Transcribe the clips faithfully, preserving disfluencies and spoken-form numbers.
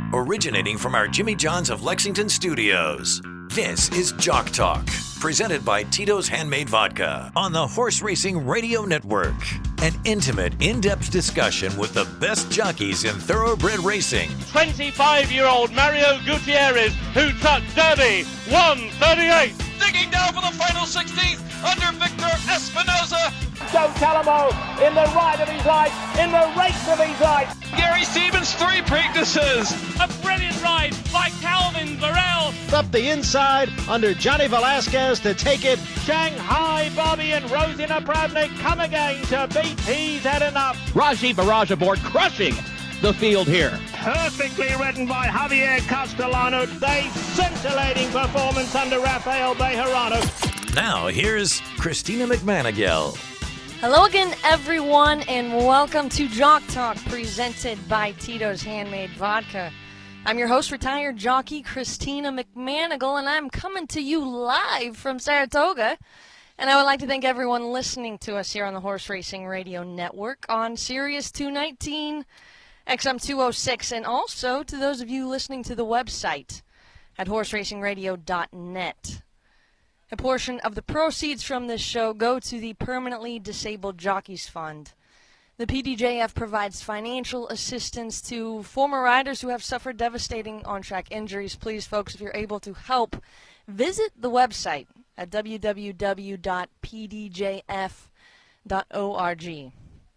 originating from our Jimmy John's of Lexington studios. This is Jock Talk, presented by Tito's Handmade Vodka on the Horse Racing Radio Network. An intimate, in-depth discussion with the best jockeys in thoroughbred racing. twenty-five-year-old Mario Gutierrez, who took Derby one thirty-eight. Digging down for the final sixteenth under Victor Espinoza. Joe Talamo in the ride of his life, in the race of his life. Gary Stevens, three Preaknesses. A brilliant ride by Calvin Varel. Up the inside under Johnny Velasquez to take it. Shanghai Bobby and Rosina Pravnik come again to beat He's Had Enough. Raji Barrage aboard, crushing the field here. Perfectly ridden by Javier Castellano. A scintillating performance under Rafael Bejarano. Now here's Christina McManigal. Hello again, everyone, and welcome to Jock Talk, presented by Tito's Handmade Vodka. I'm your host, retired jockey Christina McManigal, and I'm coming to you live from Saratoga. And I would like to thank everyone listening to us here on the Horse Racing Radio Network on Sirius two nineteen, X M two oh six, and also to those of you listening to the website at horse racing radio dot net. A portion of the proceeds from this show go to the Permanently Disabled Jockeys Fund. The P D J F provides financial assistance to former riders who have suffered devastating on-track injuries. Please, folks, if you're able to help, visit the website at w w w dot p d j f dot org.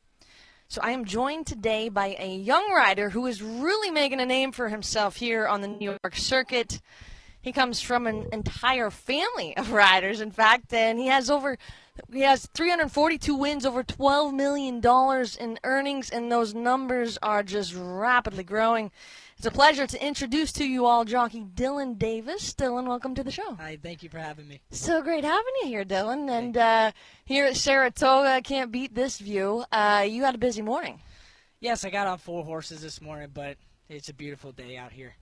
So I am joined today by a young rider who is really making a name for himself here on the New York circuit. He comes from an entire family of riders, in fact, and he has over he has three hundred forty-two wins, over twelve million dollars in earnings, and those numbers are just rapidly growing. It's a pleasure to introduce to you all jockey Dylan Davis. Dylan, welcome to the show. Hi, thank you for having me. So great having you here, Dylan. And uh, here at Saratoga, I can't beat this view. Uh, you had a busy morning. Yes, I got on four horses this morning, but it's a beautiful day out here.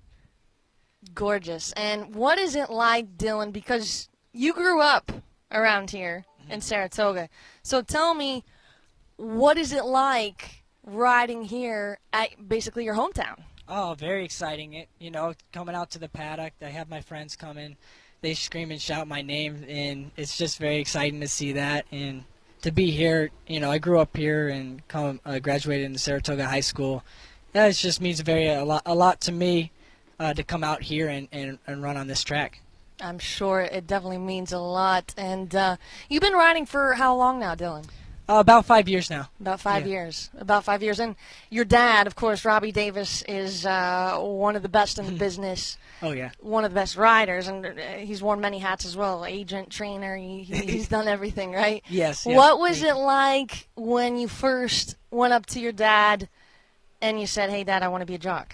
Gorgeous. And what is it like, Dylan, because you grew up around here mm-hmm. in Saratoga. So tell me, what is it like riding here at basically your hometown? Oh, very exciting. It, you know, coming out to the paddock, I have my friends come in. They scream and shout my name, and it's just very exciting to see that. And to be here, you know, I grew up here and come, uh, graduated in Saratoga High School. That just means very a lot, a lot to me. Uh, to come out here and, and, and run on this track. I'm sure it definitely means a lot. And uh, you've been riding for how long now, Dylan? Uh, about five years now. About five yeah. years. About five years. And your dad, of course, Robbie Davis, is uh, one of the best in the business. Oh, yeah. One of the best riders, and uh, he's worn many hats as well. Agent, trainer, he, he's done everything, right? Yes. yes. What was it like when you first went up to your dad and you said, hey, Dad, I want to be a jock?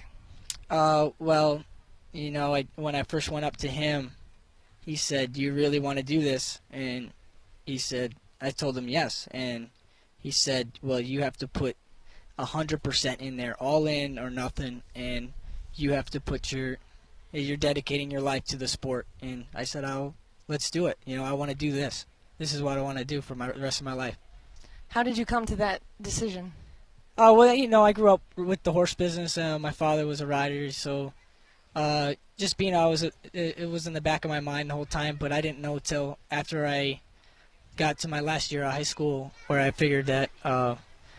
Uh, well, you know, I, when I first went up to him, he said, do you really want to do this? And he said, I told him yes. And he said, well, you have to put one hundred percent in there, all in or nothing. And you have to put your, you're dedicating your life to the sport. And I said, oh, let's do it. You know, I want to do this. This is what I want to do for my, the rest of my life. How did you come to that decision? Oh, well, you know, I grew up with the horse business. Uh, my father was a rider, so uh, just being I was a, it, it was in the back of my mind the whole time, but I didn't know till after I got to my last year of high school where I figured that uh,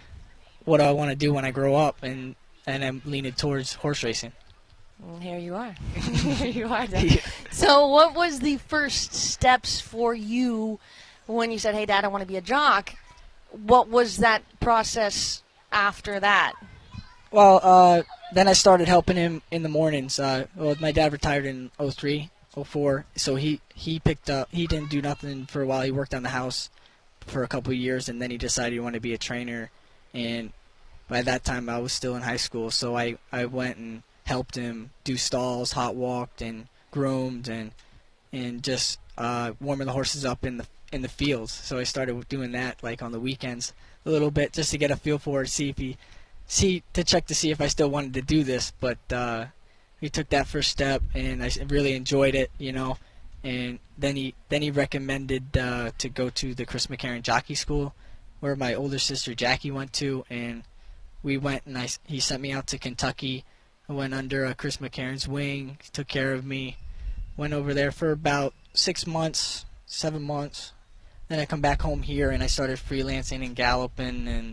what do I want to do when I grow up, and, and I'm leaning towards horse racing. And here you are. Here you are. Yeah. So what was the first steps for you when you said, hey, Dad, I want to be a jock? What was that process after that? Well, uh, then I started helping him in the mornings. Uh, well, my dad retired in oh three, oh four, so he, he picked up, he didn't do nothing for a while. He worked on the house for a couple of years, and then he decided he wanted to be a trainer. And by that time, I was still in high school, so I, I went and helped him do stalls, hot walked, and groomed, and and just uh, warming the horses up in the in the fields. So I started doing that like on the weekends a little bit, just to get a feel for it, see if he, see to check to see if I still wanted to do this. But uh, he took that first step, and I really enjoyed it, you know. And then he then he recommended uh, to go to the Chris McCarron Jockey School, where my older sister Jackie went to, and we went, and I, he sent me out to Kentucky I went under uh, Chris McCarron's wing. He took care of me. Went over there for about six months, seven months. Then I come back home here, and I started freelancing and galloping, and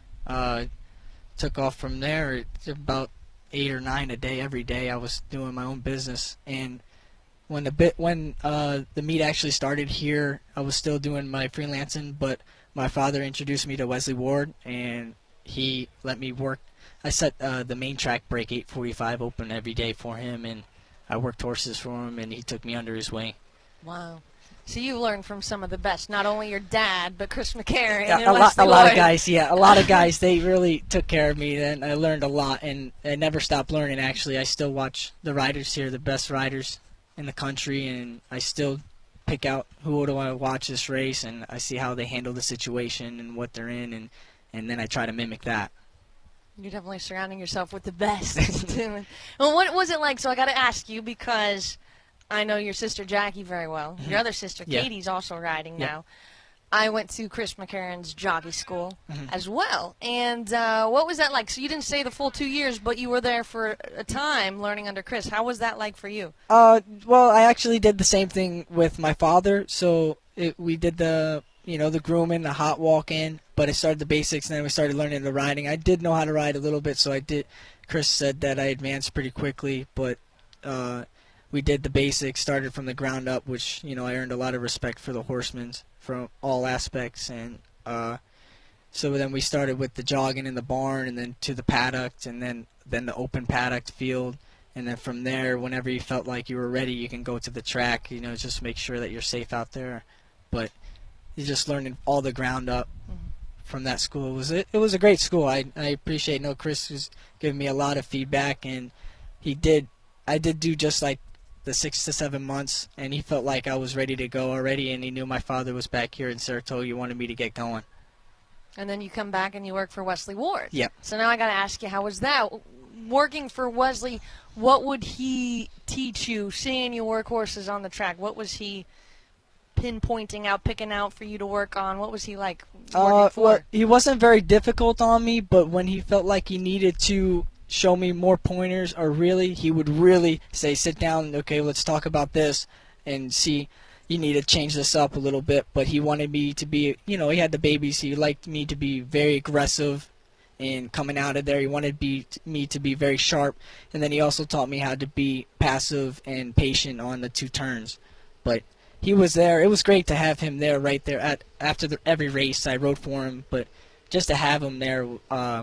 uh, took off from there. It's about eight or nine a day every day. I was doing my own business, and when the bit when uh, the meet actually started here, I was still doing my freelancing, but my father introduced me to Wesley Ward, and he let me work. I set uh, the main track break eight forty-five open every day for him, and I worked horses for him, and he took me under his wing. Wow. So you learned from some of the best, not only your dad, but Chris McCarron. Yeah, and a lot, Wesley a lot Ward. of guys, yeah, a lot of guys. They really took care of me, and I learned a lot, and I never stopped learning. Actually, I still watch the riders here, the best riders in the country, and I still pick out who do I watch this race, and I see how they handle the situation and what they're in, and and then I try to mimic that. You're definitely surrounding yourself with the best. Well, what was it like? So I got to ask you, because I know your sister Jackie very well. Mm-hmm. Your other sister Yeah. Katie's also riding Yeah. now. I went to Chris McCarron's jockey school Mm-hmm. as well. And uh, what was that like? So you didn't stay the full two years, but you were there for a time learning under Chris. How was that like for you? Uh, well, I actually did the same thing with my father. So it, we did the, you know, the grooming, the hot walk in, but I started the basics, and then we started learning the riding. I did know how to ride a little bit, so I did. Chris said that I advanced pretty quickly, but uh, we did the basics, started from the ground up, which, you know, I earned a lot of respect for the horsemen from all aspects, and uh, so then we started with the jogging in the barn, and then to the paddock, and then then the open paddock field. And then from there, whenever you felt like you were ready, you can go to the track, you know, just make sure that you're safe out there. But you're just learning all the ground up mm-hmm. from that school. It was, it, it was a great school. I, I appreciate, no, Chris was giving me a lot of feedback, and he did, I did do just like the six to seven months, and he felt like I was ready to go already, and he knew my father was back here in Saratoga. He wanted me to get going. And then you come back and you work for Wesley Ward. Yep. So now I got to ask you, how was that? Working for Wesley, what would he teach you, seeing you work horses on the track? What was he pinpointing out, picking out for you to work on? What was he like working uh, for? Well, he wasn't very difficult on me, but when he felt like he needed to show me more pointers, or really, he would really say, sit down, okay, let's talk about this, and see, you need to change this up a little bit. But he wanted me to be, you know, he had the babies, he liked me to be very aggressive and coming out of there. He wanted be, me to be very sharp, and then he also taught me how to be passive and patient on the two turns. But he was there. It was great to have him there right there at after the, every race. I rode for him, but just to have him there, uh,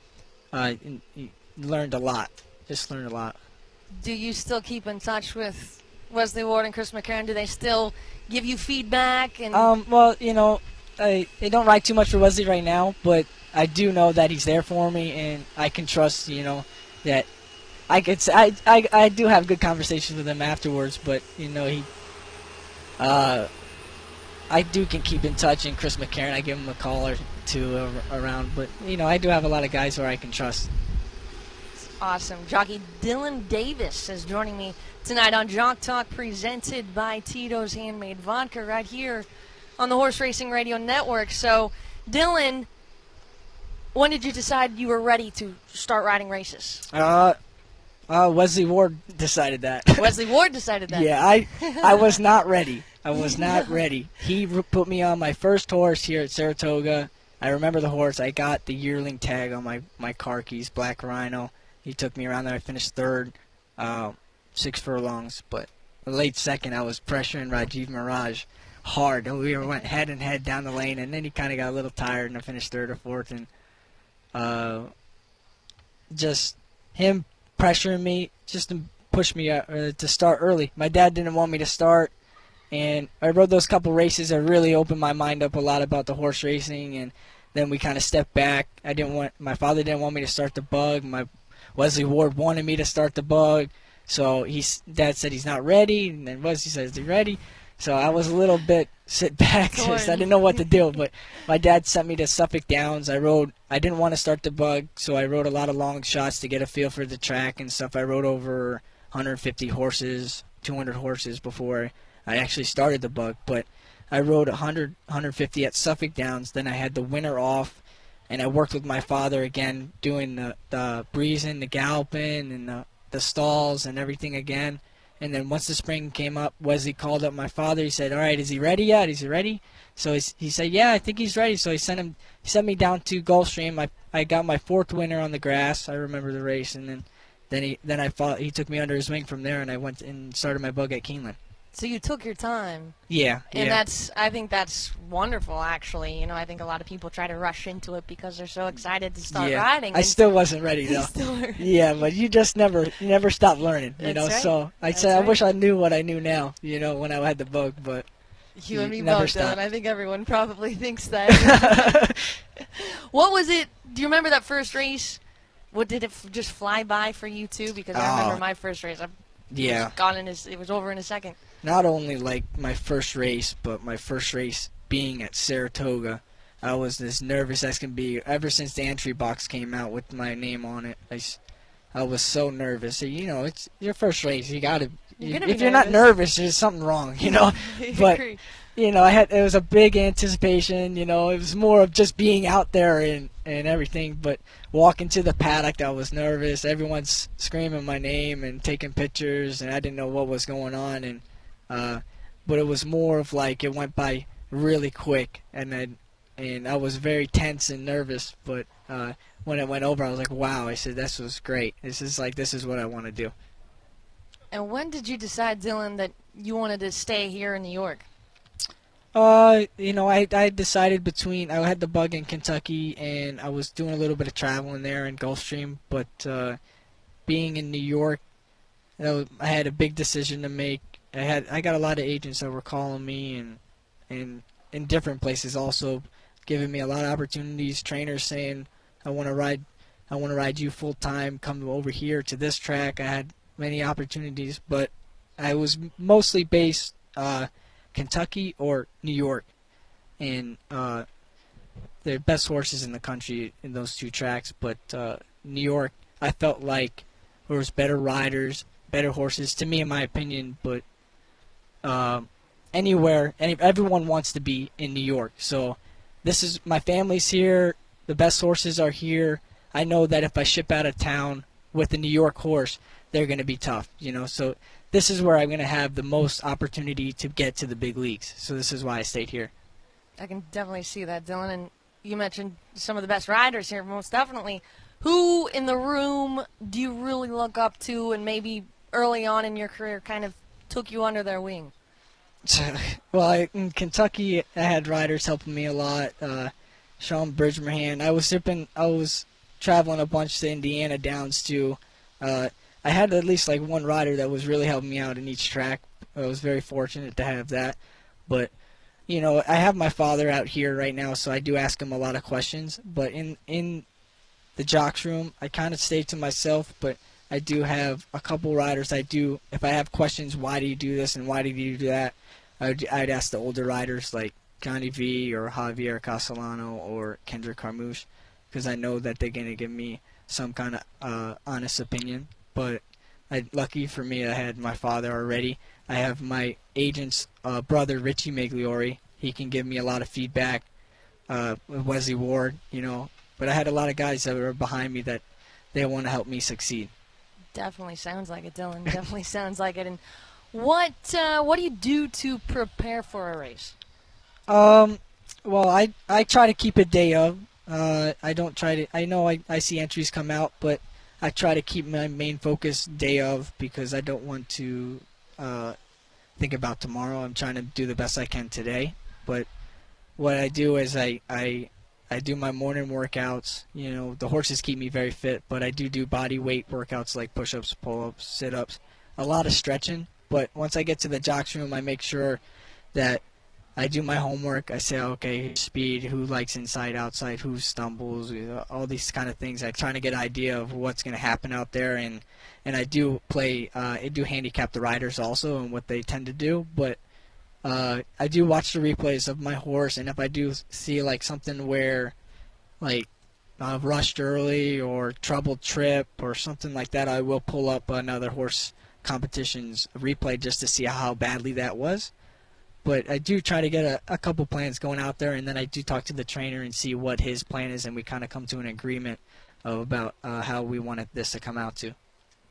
uh, he learned a lot. Just learned a lot. Do you still keep in touch with Wesley Ward and Chris McCarron? Do they still give you feedback? And Um, well, you know, I, I don't ride too much for Wesley right now, but I do know that he's there for me, and I can trust, you know, that I could. I, I, I do have good conversations with him afterwards, but, you know, he, uh, I do can keep in touch, and Chris McCarron, I give him a call or two uh, around, but, you know, I do have a lot of guys where I can trust. Awesome. Jockey Dylan Davis is joining me tonight on Jock Talk, presented by Tito's Handmade Vodka, right here on the Horse Racing Radio Network. So, Dylan, when did you decide you were ready to start riding races? Uh, uh, Wesley Ward decided that. Wesley Ward decided that. Yeah, I, I was not ready. I was not ready. He r- put me on my first horse here at Saratoga. I remember the horse. I got the yearling tag on my, my car keys, Black Rhino. He took me around there. I finished third, uh, six furlongs. But late second, I was pressuring Rajiv Mirage hard. And we went head and head down the lane. And then he kind of got a little tired, and I finished third or fourth. And uh, just him pressuring me just to push me uh, to start early. My dad didn't want me to start. And I rode those couple races that really opened my mind up a lot about the horse racing. And then we kind of stepped back. I didn't want my father didn't want me to start the bug. My Wesley Ward wanted me to start the bug, so he's Dad said he's not ready, and then Wesley says he's ready. So I was a little bit sit back, just I didn't know what to do. But my dad sent me to Suffolk Downs. I rode. I didn't want to start the bug, so I rode a lot of long shots to get a feel for the track and stuff. I rode over one hundred fifty horses, two hundred horses before I actually started the bug. But I rode one hundred, one hundred fifty at Suffolk Downs. Then I had the winter off. and I worked with my father again, doing the, the breezing, the galloping, and the, the stalls and everything again. And then once the spring came up, Wesley called up my father. He said, all right, is he ready yet? Is he ready? So he, he said, yeah, I think he's ready. So he sent him, he sent me down to Gulfstream. I, I got my fourth winner on the grass. I remember the race. And then, then he then I fought, he took me under his wing from there, and I went and started my bug at Keeneland. So you took your time. Yeah. And yeah. that's, I think that's wonderful, actually. You know, I think a lot of people try to rush into it because they're so excited to start yeah. riding. I still wasn't ready, though. Still yeah, but you just never, you never stop learning, you that's know. Right. So I that's said, right. I wish I knew what I knew now, you know, when I had the bug, but you and me never both, stop. Dylan. I think everyone probably thinks that. What was it? Do you remember that first race? What did it f- just fly by for you too? Because I remember Oh. my first race. I Yeah. was gone in his, it was over in a second. Not only like my first race, but my first race being at Saratoga, I was as nervous as can be. Ever since the entry box came out with my name on it, I, s- I was so nervous. You know, it's your first race. You gotta. You're You, gonna be if you're not nervous, there's something wrong. You know. I But agree. you know, I had it was a big anticipation. You know, it was more of just being out there and and everything. But walking to the paddock, I was nervous. Everyone's screaming my name and taking pictures, and I didn't know what was going on. And uh, but it was more of like it went by really quick, and then and I was very tense and nervous. But uh, when it went over, I was like, wow! I said, this was great. This is like this is what I want to do. And when did you decide, Dylan, that you wanted to stay here in New York? Uh, you know, I I decided between I had the bug in Kentucky, and I was doing a little bit of traveling there in Gulfstream, but uh, being in New York, you know, I had a big decision to make. I had I got a lot of agents that were calling me, and and in different places also, giving me a lot of opportunities. Trainers saying, I want to ride, I want to ride you full time. Come over here to this track. I had many opportunities, but I was mostly based uh, Kentucky or New York, and uh, they're best horses in the country in those two tracks. But uh, New York, I felt like there was better riders, better horses, to me, in my opinion. But uh, anywhere, any, everyone wants to be in New York. So this is my family's here. The best horses are here. I know that if I ship out of town with a New York horse, they're going to be tough, you know. So this is where I'm going to have the most opportunity to get to the big leagues. So this is why I stayed here. I can definitely see that, Dylan. And you mentioned some of the best riders here, most definitely. Who in the room do you really look up to, and maybe early on in your career kind of took you under their wing? Well, I, in Kentucky, I had riders helping me a lot. Uh, Sean Bridgmerhan. I was zipping. I was traveling a bunch to Indiana Downs too. Uh, I had at least like one rider that was really helping me out in each track. I was very fortunate to have that. But, you know, I have my father out here right now, so I do ask him a lot of questions. But in, in the jocks room, I kind of stay to myself, but I do have a couple riders I do. If I have questions, why do you do this and why did you do that, I'd, I'd ask the older riders like Johnny V or Javier Castellano or Kendrick Carmouche, because I know that they're going to give me some kind of uh, honest opinion. But I, lucky for me, I had my father already. I have my agent's uh, brother, Richie Migliori. He can give me a lot of feedback. Uh, Wesley Ward, you know. But I had a lot of guys that were behind me that they want to help me succeed. Definitely sounds like it, Dylan. Definitely sounds like it. And what uh, what do you do to prepare for a race? Um, well, I I try to keep a day of. Uh, I don't try to. I know I, I see entries come out, but I try to keep my main focus day of, because I don't want to uh, think about tomorrow. I'm trying to do the best I can today. But what I do is I, I, I do my morning workouts. You know, the horses keep me very fit, but I do do body weight workouts like push-ups, pull-ups, sit-ups, a lot of stretching. But once I get to the jocks room, I make sure that I do my homework. I say, okay, speed, who likes inside, outside, who stumbles, all these kind of things. I'm trying to get an idea of what's going to happen out there, and and I do play, uh, I do handicap the riders also and what they tend to do, but uh, I do watch the replays of my horse, and if I do see like something where, like, uh, rushed early or troubled trip or something like that, I will pull up another horse competition's replay just to see how badly that was. but I do try to get a, a couple plans going out there, and then I do talk to the trainer and see what his plan is, and we kind of come to an agreement of about uh, how we wanted this to come out to.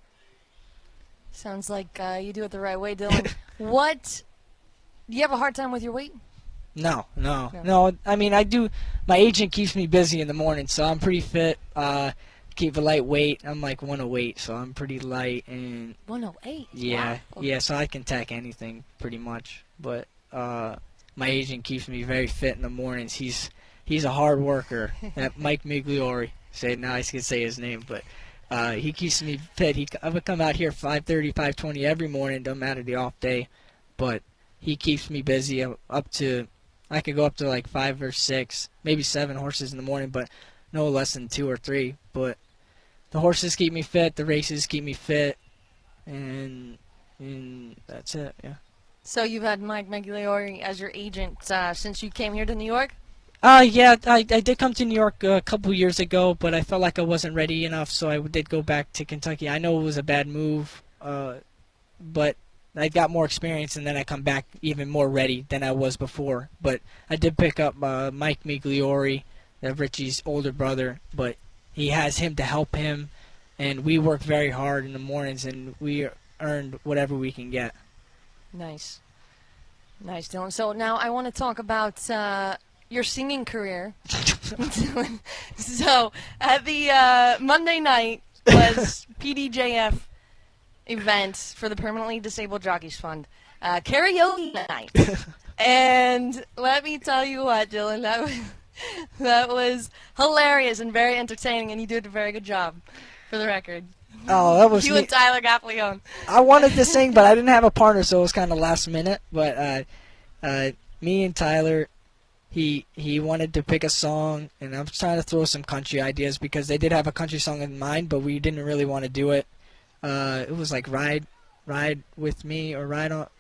Sounds like uh, you do it the right way, Dylan. What? Do you have a hard time with your weight? No, no, No. no. I mean, I do. My agent keeps me busy in the morning, so I'm pretty fit. Uh, keep a light weight. I'm like one oh eight, so I'm pretty light, and one oh eight. yeah, Wow. yeah. So I can tack anything pretty much. But uh, my agent keeps me very fit in the mornings. He's he's a hard worker. That Mike Migliori. Say now I can say his name, but uh, he keeps me fit. He I would come out here five thirty, five twenty every morning. Don't matter the off day, but he keeps me busy up to. I could go up to like five or six, maybe seven horses in the morning, but no less than two or three. But the horses keep me fit, the races keep me fit, and and that's it. Yeah. So you've had Mike Migliori as your agent uh, since you came here to New York? Uh, yeah, I, I did come to New York a couple years ago, but I felt like I wasn't ready enough, so I did go back to Kentucky. I know it was a bad move, uh, but I got more experience, and then I come back even more ready than I was before. But I did pick up uh, Mike Migliori, uh, Richie's older brother, but he has him to help him, and we work very hard in the mornings, and we earned whatever we can get. Nice. Nice, Dylan. So now I want to talk about uh, your singing career. Dylan. So at the uh, Monday night was P D J F event for the Permanently Disabled Jockeys Fund, uh, karaoke night. And let me tell you what, Dylan, that was, that was hilarious and very entertaining, and you did a very good job, for the record. Oh, that was You me. and Tyler Gaffleone. I wanted to sing, but I didn't have a partner, so it was kind of last minute. But uh, uh, me and Tyler, he he wanted to pick a song, and I was trying to throw some country ideas because they did have a country song in mind, but we didn't really want to do it. Uh, it was like Ride Ride With Me or Ride On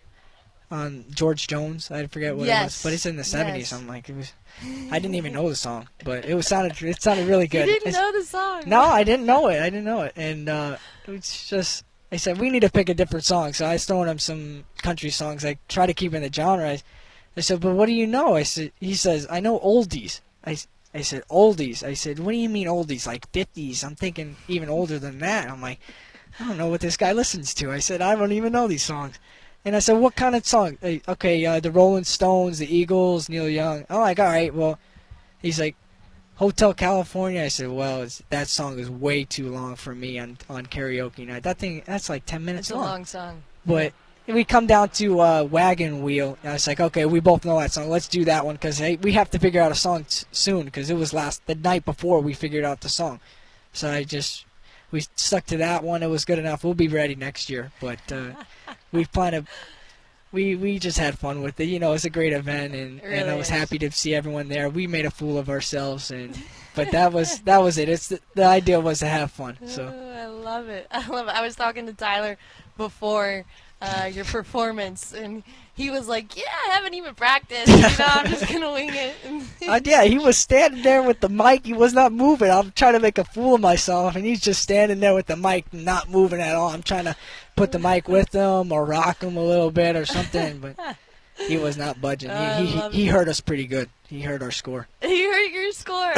on George Jones. I forget what Yes. it was, but it's in the seventies. Yes. I'm like, it was. I didn't even know the song, but it was sounded it sounded really good. You didn't It's- know the song. No, I didn't know it. I didn't know it, and uh, it's just. I said we need to pick a different song, so I was throwing him some country songs. I try to keep in the genre. I, I said, but what do you know? I said. He says, I know oldies. I, I said oldies. I said, what do you mean oldies? Like fifties? I'm thinking even older than that. I'm like, I don't know what this guy listens to. I said, I don't even know these songs. And I said, what kind of song? Hey, okay, uh, the Rolling Stones, the Eagles, Neil Young. I'm like, all right, well, he's like, Hotel California. I said, well, it's, that song is way too long for me on, on karaoke night. That thing, that's like ten minutes It's a long. long song. But we come down to uh, Wagon Wheel. And I was like, okay, we both know that song. Let's do that one because hey, we have to figure out a song t- soon because it was last the night before we figured out the song. So I just we stuck to that one. It was good enough. We'll be ready next year. But uh, we plan to. We, we just had fun with it. You know, it's a great event, and, It and I really was is. happy to see everyone there. We made a fool of ourselves, and but that was that was it. It's the, the idea was to have fun. So Oh, I love it. I love it. I was talking to Tyler before uh, your performance, and he was like, yeah, I haven't even practiced. You know, I'm just going to wing it. uh, yeah, he was standing there with the mic. He was not moving. I'm trying to make a fool of myself, and he's just standing there with the mic, not moving at all. I'm trying to put the mic with him or rock him a little bit or something, but he was not budging. I He he, love he it. heard us pretty good. He heard our score. You heard your score.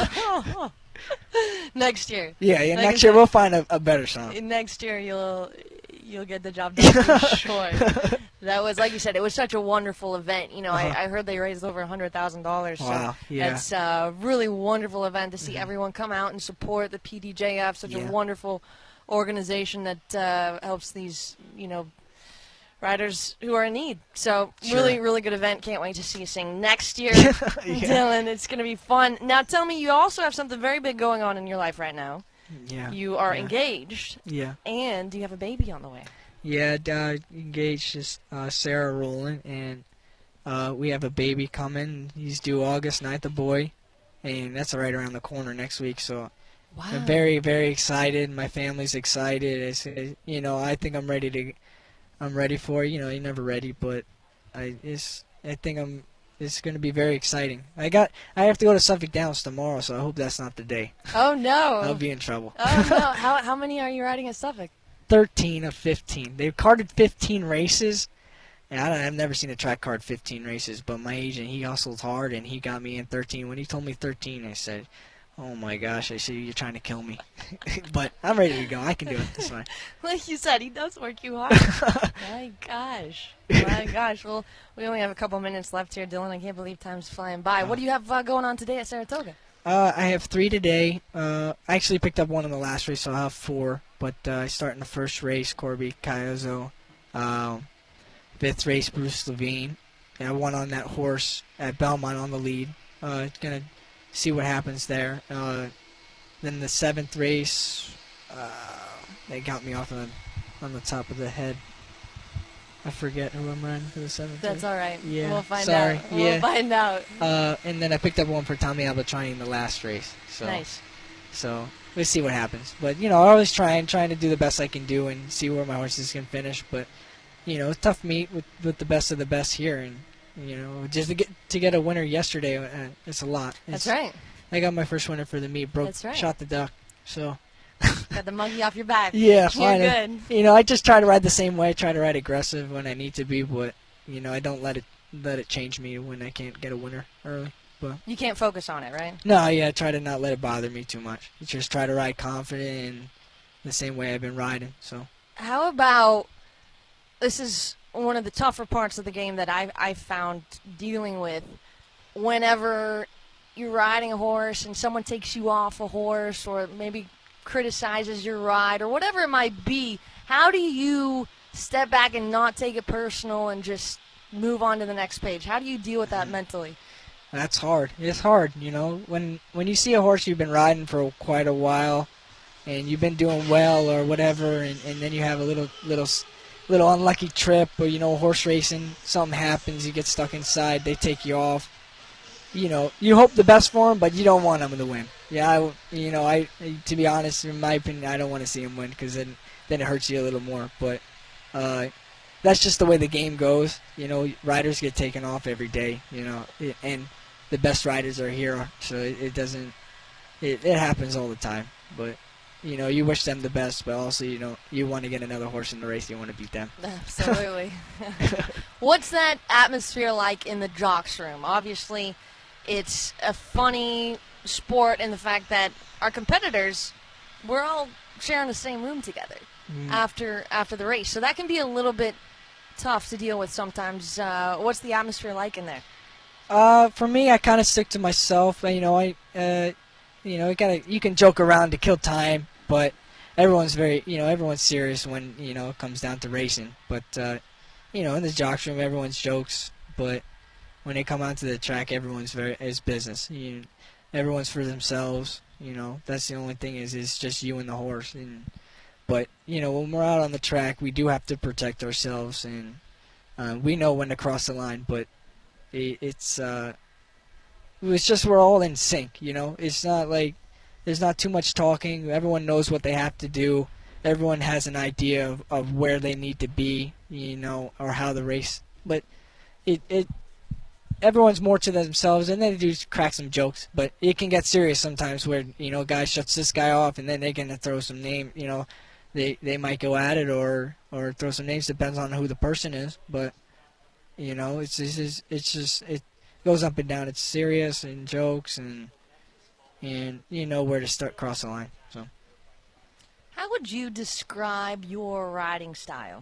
Next year. Yeah, yeah. Like I next year said- we'll find a, a better song. Next year you'll you'll get the job done for sure. That was, like you said, it was such a wonderful event. You know, Uh-huh. I, I heard they raised over a hundred thousand dollars. So Wow, yeah. it's a really wonderful event to see everyone come out and support the P D J F. Such Yeah. a wonderful organization that uh, helps these, you know, riders who are in need. So Sure. really, really good event. Can't wait to see you sing next year, Yeah. Dylan. It's going to be fun. Now tell me, you also have something very big going on in your life right now. Yeah. You are yeah. engaged, Yeah. and you have a baby on the way. Yeah, uh, engaged is uh, Sarah Rowland, and uh, we have a baby coming. He's due August ninth, a boy, and that's right around the corner next week. So Wow. I'm very, very excited. My family's excited. It's, uh, you know, I think I'm ready to. I'm ready for it. You know, you're never ready, but I it's. I think I'm. It's going to be very exciting. I got. I have to go to Suffolk Downs tomorrow, so I hope that's not the day. Oh no! I'll be in trouble. Oh no! How how many are you riding at Suffolk? thirteen of fifteen. They've carded fifteen races, And I don't, I've never seen a track card fifteen races, but my agent, he hustled hard, and he got me in thirteen. When he told me thirteen, I said, oh, my gosh, I see you're trying to kill me. But I'm ready to go. I can do it. That's fine. Like you said, he does work you hard. My gosh. My gosh. Well, we only have a couple minutes left here, Dylan. I can't believe time's flying by. What do you have uh, going on today at Saratoga? Uh, I have three today. Uh, I actually picked up one in the last race, so I'll have four. But uh, I start in the first race, Corby Caiazzo. Uh, fifth race, Bruce Levine. And I won on that horse at Belmont on the lead. Uh, going to see what happens there. Uh, then the seventh race, uh, they got me off on, on the top of the head. I forget who I'm running for the seventh. That's race. all right. Yeah, We'll find sorry. out. Yeah. We'll find out. Uh, and then I picked up one for Tommy Albatrani in the last race. So, Nice. So we'll see what happens. But, you know, I always try and trying to do the best I can do and see where my horses can finish. But, you know, it's tough meet with, with the best of the best here. And, you know, just to get to get a winner yesterday, uh, it's a lot. It's, That's right. I got my first winner for the meet. Broke, That's right. Shot the duck. So. Got the monkey off your back. Yeah, You're fine. good. You know, I just try to ride the same way. I try to ride aggressive when I need to be, but you know, I don't let it let it change me when I can't get a winner early. But You can't focus on it, right? no, yeah, I try to not let it bother me too much. Just try to ride confident in the same way I've been riding. So How about, this is one of the tougher parts of the game that I I found dealing with. Whenever you're riding a horse and someone takes you off a horse or maybe criticizes your ride or whatever it might be, how do you step back and not take it personal and just move on to the next page? How do you deal with that mentally? that's hard. It's hard, you know. When when you see a horse you've been riding for quite a while, and you've been doing well or whatever, and, and then you have a little little little unlucky trip, or you know, horse racing, something happens, you get stuck inside, they take you off. You know, you hope the best for them, but you don't want them to win. Yeah, I, you know, I to be honest, in my opinion, I don't want to see them win because then then it hurts you a little more. But uh, that's just the way the game goes. You know, riders get taken off every day. You know, and the best riders are here, so it, it doesn't. It, it happens all the time. But you know, you wish them the best, but also you know, you want to get another horse in the race. You want to beat them. Absolutely. What's that atmosphere like in the jocks room? Obviously, it's a funny sport in the fact that our competitors, we're all sharing the same room together mm. after after the race. So that can be a little bit tough to deal with sometimes. Uh, what's the atmosphere like in there? Uh, for me, I kind of stick to myself. You know, I, uh, you know, you gotta, you can joke around to kill time, but everyone's very, you know, everyone's serious when, you know, it comes down to racing. But, uh, you know, in the jocks room, everyone's jokes, but when they come onto the track, everyone's very, is business. You, everyone's for themselves. You know, that's the only thing is, is just you and the horse. And, but, you know, when we're out on the track, we do have to protect ourselves, and uh, we know when to cross the line, but it, it's, uh, it's just we're all in sync, you know. It's not like there's not too much talking. Everyone knows what they have to do. Everyone has an idea of, of where they need to be, you know, or how the race. But it, it everyone's more to themselves, and then they do crack some jokes. But it can get serious sometimes where, you know, a guy shuts this guy off, and then they're going to throw some name, you know. They they might go at it or, or throw some names, depends on who the person is. But, you know, it's, it's, just, it's just, it goes up and down. It's serious and jokes, and, and you know where to start, cross the line. So. How would you describe your riding style?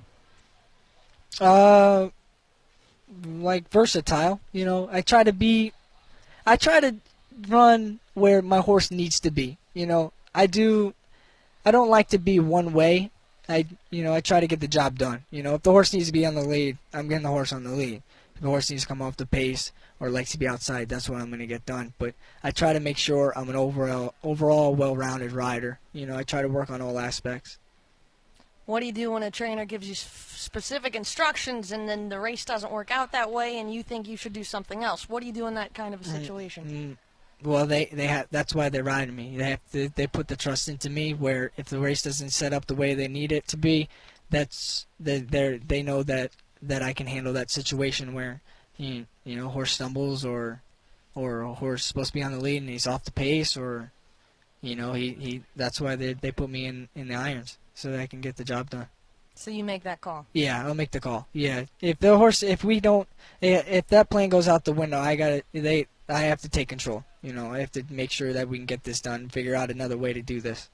Uh, like versatile. You know, I try to be, I try to run where my horse needs to be. You know, I do, I don't like to be one way. I, you know, I try to get the job done. You know, if the horse needs to be on the lead, I'm getting the horse on the lead. If the horse needs to come off the pace or likes to be outside, that's what I'm going to get done. But I try to make sure I'm an overall, overall well-rounded rider. You know, I try to work on all aspects. What do you do when a trainer gives you s- specific instructions and then the race doesn't work out that way and you think you should do something else? What do you do in that kind of a situation? Mm, well, they they have. That's why they're riding me. They have to, they put the trust into me. Where if the race doesn't set up the way they need it to be, that's they they they know that. that I can handle that situation where, you, you know, horse stumbles or or a horse is supposed to be on the lead and he's off the pace, or, you know, he, he that's why they they put me in, in the irons so that I can get the job done. So you make that call. Yeah, I'll make the call. Yeah, if the horse, if we don't, if that plan goes out the window, I got to they, I have to take control. You know, I have to make sure that we can get this done, figure out another way to do this.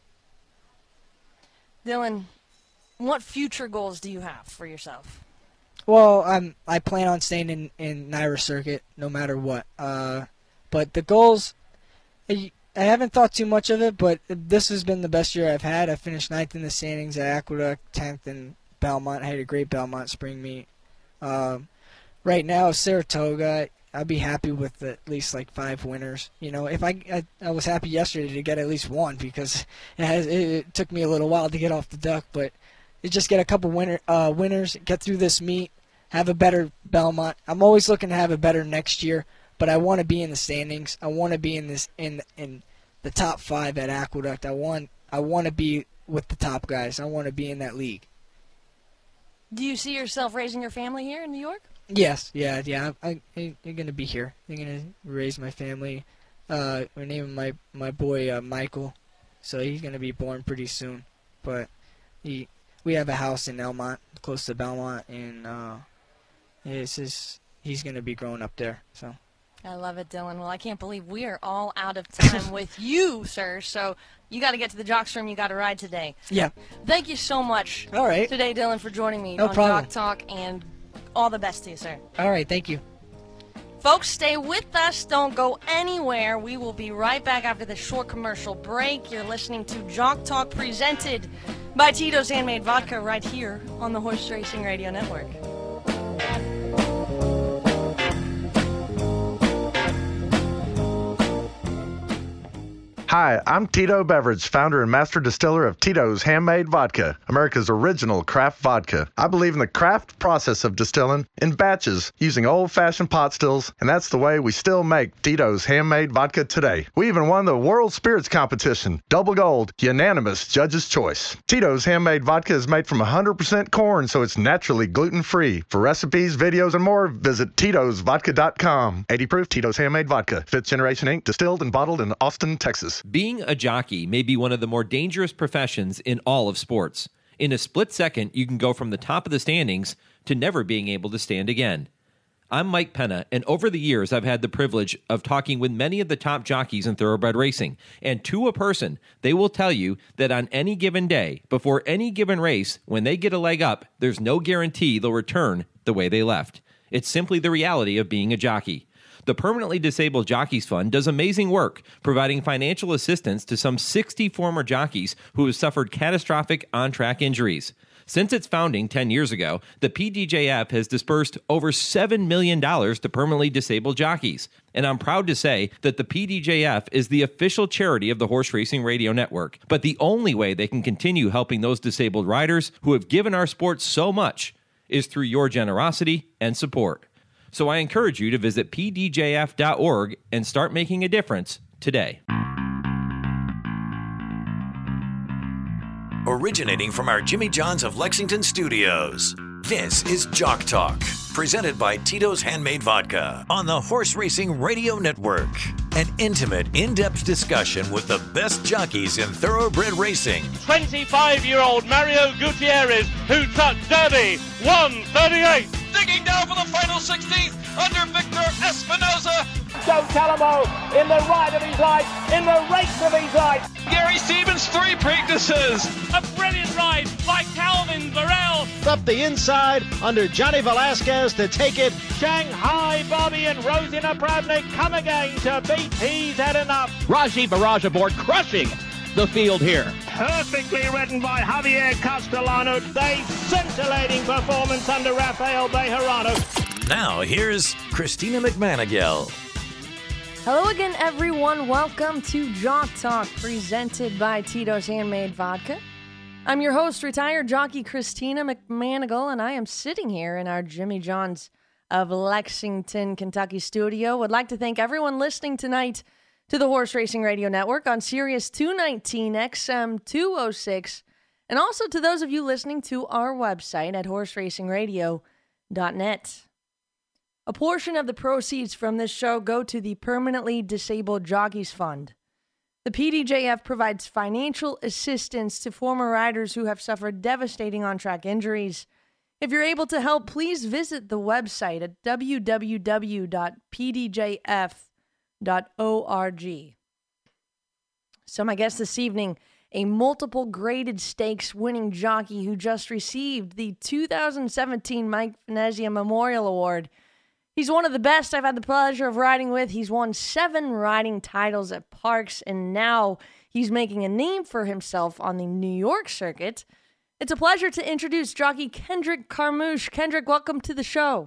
Dylan, what future goals do you have for yourself? Well, I'm I plan on staying in in Naira circuit no matter what. Uh, but the goals, I, I haven't thought too much of it, but this has been the best year I've had. I finished ninth in the standings at Aqueduct, tenth in Belmont. I had a great Belmont spring meet. Um, right now, Saratoga, I'd be happy with at least like five winners. You know, if I, I I was happy yesterday to get at least one because it, has, it, it took me a little while to get off the duck, but it just get a couple winner uh, winners, get through this meet, have a better Belmont. I'm always looking to have a better next year, but I want to be in the standings. I want to be in this in in the top five at Aqueduct. I want I want to be with the top guys. I want to be in that league. Do you see yourself raising your family here in New York? Yes, yeah, yeah. I, I, I'm gonna be here. I'm gonna raise my family. Uh, we're naming my my boy uh, Michael, so he's gonna be born pretty soon. But he, we have a house in Elmont, close to Belmont, and uh, it's just he's gonna be growing up there. So. I love it, Dylan. Well, I can't believe we are all out of time with you, sir. So you got to get to the Jock's Room. You got to ride today. Yeah. Thank you so much. All right. Today, Dylan, for joining me no on problem. Jock Talk, and all the best to you, sir. All right. Thank you. Folks, stay with us. Don't go anywhere. We will be right back after this short commercial break. You're listening to Jock Talk presented by Tito's Handmade Vodka right here on the Horse Racing Radio Network. Hi, I'm Tito Beverage, founder and master distiller of Tito's Handmade Vodka, America's original craft vodka. I believe in the craft process of distilling in batches using old-fashioned pot stills, and that's the way we still make Tito's Handmade Vodka today. We even won the World Spirits Competition, double gold, unanimous judge's choice. Tito's Handmade Vodka is made from one hundred percent corn, so it's naturally gluten-free. For recipes, videos, and more, visit Titos Vodka dot com. eighty proof Tito's Handmade Vodka, fifth Generation Incorporated, distilled and bottled in Austin, Texas. Being a jockey may be one of the more dangerous professions in all of sports. In a split second, you can go from the top of the standings to never being able to stand again. I'm Mike Penna, and over the years, I've had the privilege of talking with many of the top jockeys in thoroughbred racing. And to a person, they will tell you that on any given day, before any given race, when they get a leg up, there's no guarantee they'll return the way they left. It's simply the reality of being a jockey. The Permanently Disabled Jockeys Fund does amazing work, providing financial assistance to some sixty former jockeys who have suffered catastrophic on-track injuries. Since its founding ten years ago, the P D J F has dispersed over seven million dollars to permanently disabled jockeys. And I'm proud to say that the P D J F is the official charity of the Horse Racing Radio Network. But the only way they can continue helping those disabled riders who have given our sport so much is through your generosity and support. So I encourage you to visit P D J F dot org and start making a difference today. Originating from our Jimmy John's of Lexington studios, this is Jock Talk, presented by Tito's Handmade Vodka on the Horse Racing Radio Network. An intimate, in-depth discussion with the best jockeys in thoroughbred racing. twenty-five-year-old Mario Gutierrez, who took Derby one thirty-eight. Digging down for the final sixteenth under Victor Espinoza. Joe Talamo in the ride of his life, in the race of his life. Gary Stevens, three Preaknesses. A brilliant ride by Calvin Burrell. Up the inside under Johnny Velasquez to take it. Shanghai Bobby and Rosina Pravnik come again to beat He's Had Enough. Raji Barrage aboard, crushing the field here. Perfectly ridden by Javier Castellano. A scintillating performance under Rafael Bejarano. Now here's Christina McManigal. Hello again, everyone. Welcome to Jock Talk, presented by Tito's Handmade Vodka. I'm your host, retired jockey Christina McManigal, and I am sitting here in our Jimmy John's of Lexington, Kentucky studio. Would like to thank everyone listening tonight to the Horse Racing Radio Network on Sirius two nineteen X M two oh six, and also to those of you listening to our website at horse racing radio dot net. A portion of the proceeds from this show go to the Permanently Disabled Jockeys Fund. The P D J F provides financial assistance to former riders who have suffered devastating on-track injuries. If you're able to help, please visit the website at w w w dot p d j f dot org. So my guest this evening, a multiple graded stakes winning jockey who just received the two thousand seventeen Mike Venezia Memorial Award. He's one of the best I've had the pleasure of riding with. He's won seven riding titles at Parks, and now he's making a name for himself on the New York circuit. It's a pleasure to introduce jockey Kendrick Carmouche. Kendrick, welcome to the show.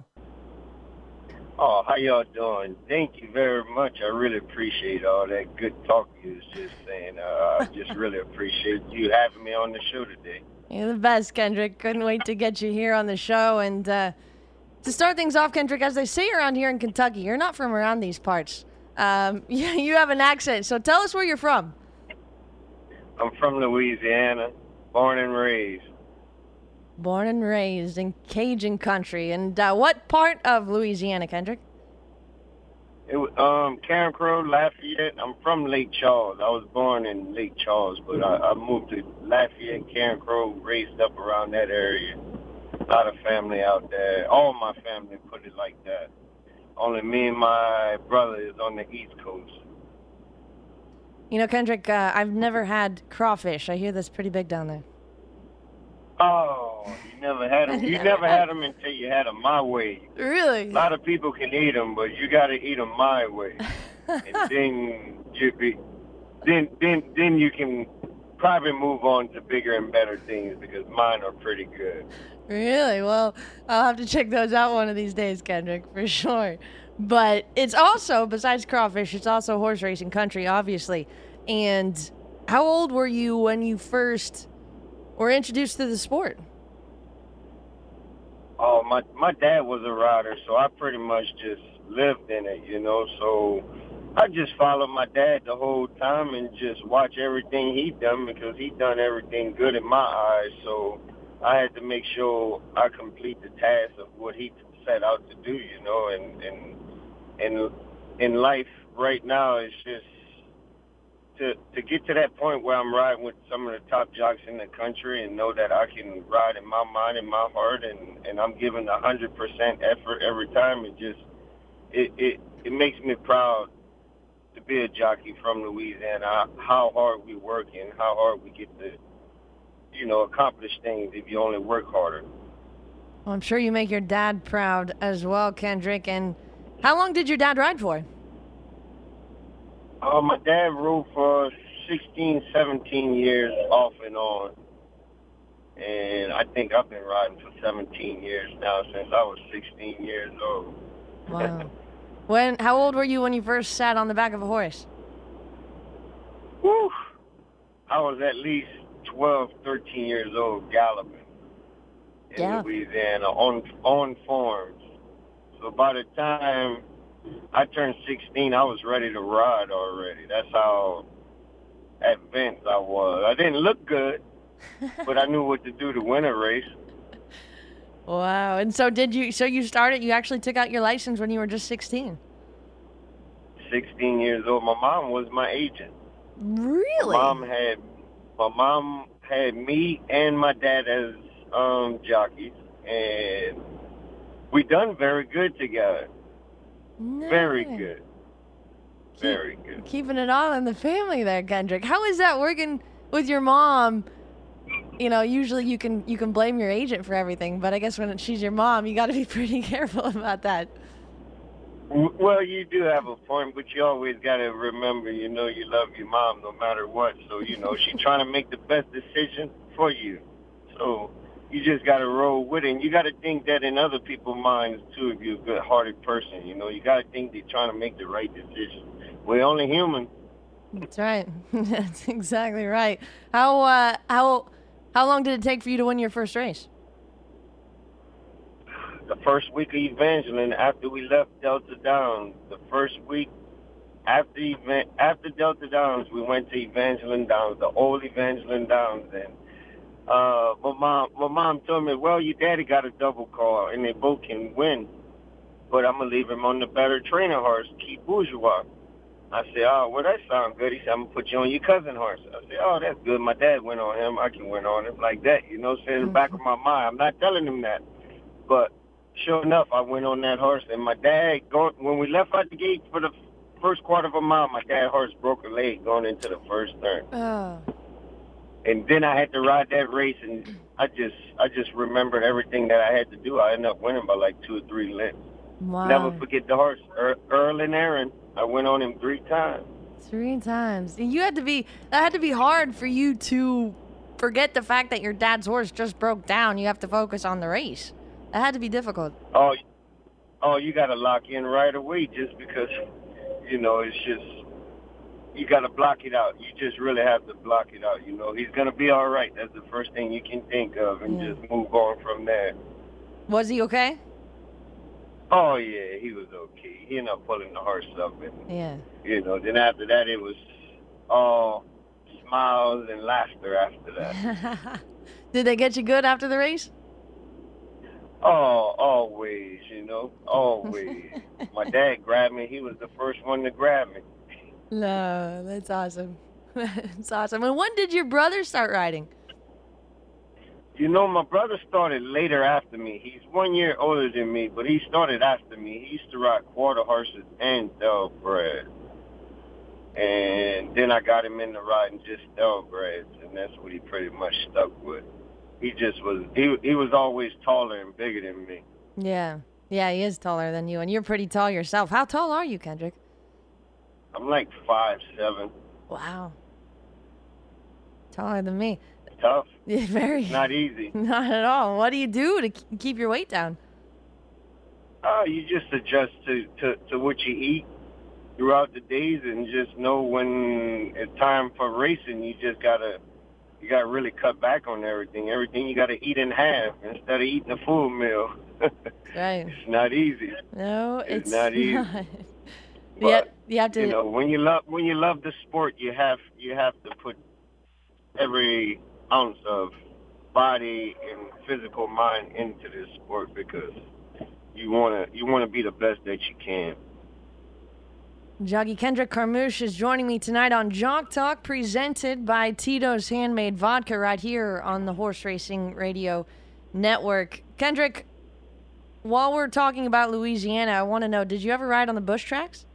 Oh, how y'all doing? Thank you very much. I really appreciate all that good talk you was just saying. Uh, I just really appreciate you having me on the show today. You're the best, Kendrick. Couldn't wait to get you here on the show. And uh, to start things off, Kendrick, as they say around here in Kentucky, you're not from around these parts. Um, you, you have an accent, so tell us where you're from. I'm from Louisiana, born and raised. Born and raised in Cajun country. And uh, what part of Louisiana, Kendrick? It, um, Karen Crow, Lafayette. I'm from Lake Charles. I was born in Lake Charles, but I, I moved to Lafayette, Karen Crow, raised up around that area. A lot of family out there. All my family, put it like that. Only me and my brother is on the East Coast. You know, Kendrick, uh, I've never had crawfish. I hear that's pretty big down there. Oh, you never had them. You never had them until you had them my way. Really? A lot of people can eat them, but you got to eat them my way, and then you be, then then then you can probably move on to bigger and better things because mine are pretty good. Really? Well, I'll have to check those out one of these days, Kendrick, for sure. But it's also, besides crawfish, it's also horse racing country, obviously. And how old were you when you first were introduced to the sport? Oh, my my dad was a rider, so I pretty much just lived in it, you know. So I just followed my dad the whole time and just watch everything he done because he done everything good in my eyes. So I had to make sure I complete the task of what he set out to do, you know. And and and in life right now, it's just to to get to that point where I'm riding with some of the top jocks in the country and know that I can ride in my mind and my heart and, and I'm giving a hundred percent effort every time. It just it, it it makes me proud to be a jockey from Louisiana. How hard we work and how hard we get to, you know, accomplish things if you only work harder. Well, I'm sure you make your dad proud as well, Kendrick. And how long did your dad ride for? Uh, my dad rode for sixteen, seventeen years off and on. And I think I've been riding for seventeen years now since I was sixteen years old. Wow. When? How old were you when you first sat on the back of a horse? Whew. I was at least twelve, thirteen years old galloping in Yeah. Louisiana on, on farms. So by the time I turned sixteen, I was ready to ride already. That's how advanced I was. I didn't look good, but I knew what to do to win a race. Wow. And so did you, so you started, you actually took out your license when you were just sixteen? sixteen years old. My mom was my agent. Really? My mom had, my mom had me and my dad as um, jockeys, and we done very good together. Nice. Very good. Very good. Keeping it all in the family there, Kendrick. How is that working with your mom? You know, usually you can you can blame your agent for everything, but I guess when she's your mom, you got to be pretty careful about that. Well, you do have a point, but you always got to remember, you know, you love your mom no matter what. So, you know, she's trying to make the best decision for you. So you just got to roll with it. And you got to think that in other people's minds, too, if you're a good-hearted person. You know, you got to think they're trying to make the right decision. We're only human. That's right. That's exactly right. How uh, how how long did it take for you to win your first race? The first week of Evangeline, after we left Delta Downs, the first week after event, after Delta Downs, we went to Evangeline Downs, the old Evangeline Downs. And uh, my mom, my mom told me, well, your daddy got a double car, and they both can win. But I'm going to leave him on the better trainer horse, Keith Bourgeois. I said, oh, well, that sounds good. He said, I'm going to put you on your cousin horse. I said, oh, that's good. My dad went on him. I can win on him like that. You know, saying in the back of my mind. I'm not telling him that. But sure enough, I went on that horse. And my dad, going, when we left out the gate for the first quarter of a mile, my dad's horse broke a leg going into the first turn. Oh. And then I had to ride that race, and I just I just remembered everything that I had to do. I ended up winning by like two or three lengths. Wow. Never forget the horse, er- Earl and Aaron. I went on him three times. Three times. You had to be, that had to be hard for you to forget the fact that your dad's horse just broke down. You have to focus on the race. That had to be difficult. Oh, oh, you got to lock in right away just because, you know, it's just, you got to block it out. You just really have to block it out. You know, he's going to be all right. That's the first thing you can think of, and yeah. just move on from there. Was he okay? Oh, yeah, he was okay. He ended up pulling the horse up. And, yeah. You know, then after that, it was all smiles and laughter after that. Did they get you good after the race? Oh, always, you know, always. My dad grabbed me. He was the first one to grab me. No, that's awesome. That's awesome. And when did your brother start riding? You know, my brother started later after me. He's one year older than me, but he started after me. He used to ride quarter horses and thoroughbreds. And then I got him into riding just thoroughbreds, and that's what he pretty much stuck with. He just was, he, he was always taller and bigger than me. Yeah. Yeah, he is taller than you, and you're pretty tall yourself. How tall are you, Kendrick? I'm like five seven. Wow. Taller than me. Tough. Yeah, very. Not easy. Not at all. What do you do to keep your weight down? Oh, you just adjust to, to, to what you eat throughout the days, and just know when it's time for racing, you just gotta you gotta really cut back on everything. Everything you gotta eat in half instead of eating a full meal. Right. It's not easy. No, it's, it's not easy. Not. But, yeah, you have to. You know, when you love when you love the sport, you have you have to put every ounce of body and physical mind into this sport, because you wanna you wanna be the best that you can. Jockey Kendrick Carmouche is joining me tonight on Jock Talk, presented by Tito's Handmade Vodka, right here on the Horse Racing Radio Network. Kendrick, while we're talking about Louisiana, I want to know, did you ever ride on the bush tracks?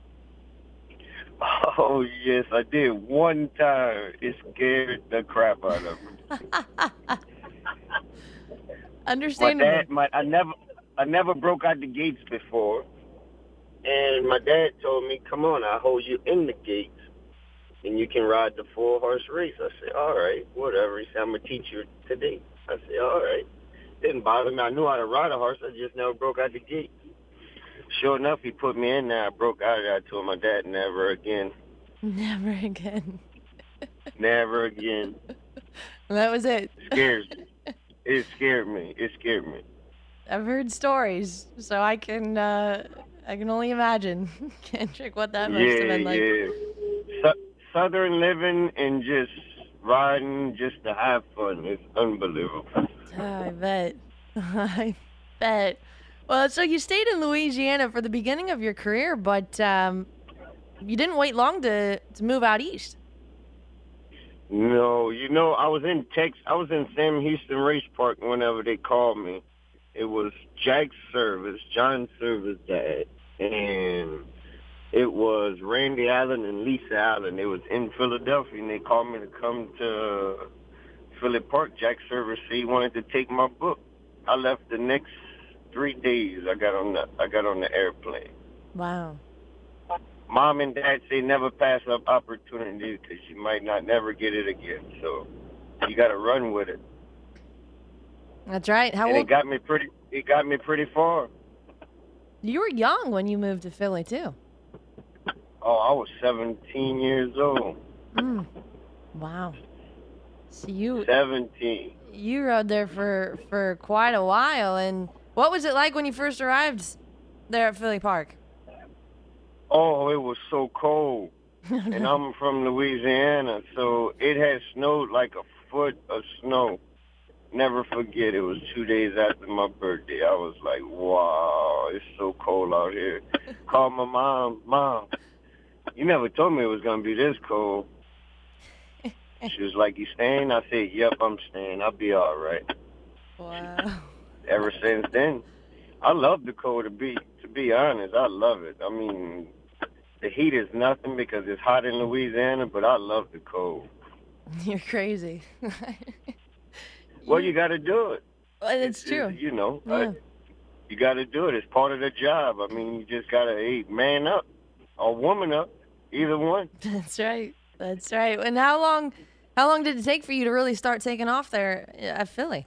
Oh, yes, I did. One time, it scared the crap out of me. Understandable. My dad, my, I never, I never broke out the gates before. And my dad told me, come on, I'll hold you in the gates, and you can ride the four-horse race. I said, all right, whatever. He said, I'm going to teach you today. I said, all right. Didn't bother me. I knew how to ride a horse. I just never broke out the gates. Sure enough, he put me in there. I broke out of there. I told my dad, never again. Never again. Never again. That was it. It scares me. It scared me. It scared me. I've heard stories, so I can... Uh... I can only imagine, Kendrick, what that must yeah, have been like. Yeah, Su- Southern living and just riding just to have fun. It's unbelievable. Oh, I bet. I bet. Well, so you stayed in Louisiana for the beginning of your career, but um, you didn't wait long to, to move out east. No, you know, I was in Texas. I was in Sam Houston Race Park whenever they called me. It was Jack Service, John Service dad, and it was Randy Allen and Lisa Allen. It was in Philadelphia, and they called me to come to Philly Park. Jack Service said he wanted to take my book. I left the next three days. I got on the I got on the airplane. Wow. Mom and Dad say never pass up opportunities because you might not never get it again. So you got to run with it. That's right. How and old? it got me pretty. It got me pretty far. You were young when you moved to Philly too. Oh, I was seventeen years old. Mm. Wow. So you seventeen. You rode there for for quite a while. And what was it like when you first arrived there at Philly Park? Oh, it was so cold. And I'm from Louisiana, so it had snowed like a foot of snow. Never forget, it was two days after my birthday. I was like, wow, it's so cold out here. Called my mom, Mom, you never told me it was going to be this cold. She was like, you staying? I said, yep, I'm staying. I'll be all right. Wow. Ever since then, I love the cold, to be, to be honest. I love it. I mean, the heat is nothing because it's hot in Louisiana, but I love the cold. You're crazy. Well, you got to do it. Well, it's, it's true. It's, you know, yeah. I, you got to do it. It's part of the job. I mean, you just got to, hey, man up or woman up, either one. That's right. That's right. And how long, how long did it take for you to really start taking off there at Philly?